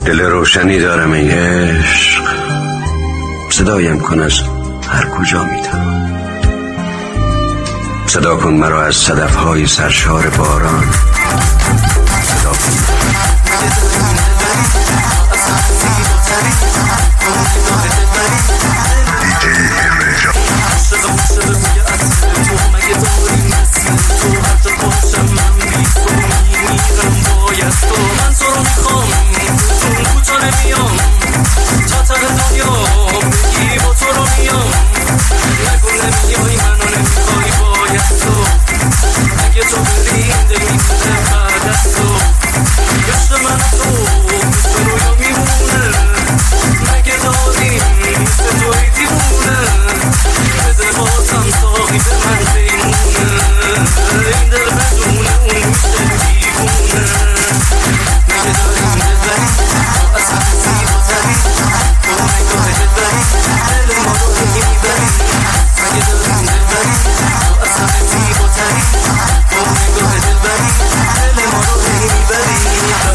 دل روشنی دارم ای عشق، صدایم کن از هر کجا میتوان. صدا کن مرا از صدف‌های سرشار باران. صدا کن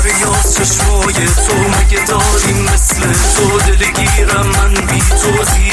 چشمای تو مگه داریم مثل تو دلگیرم من بی تو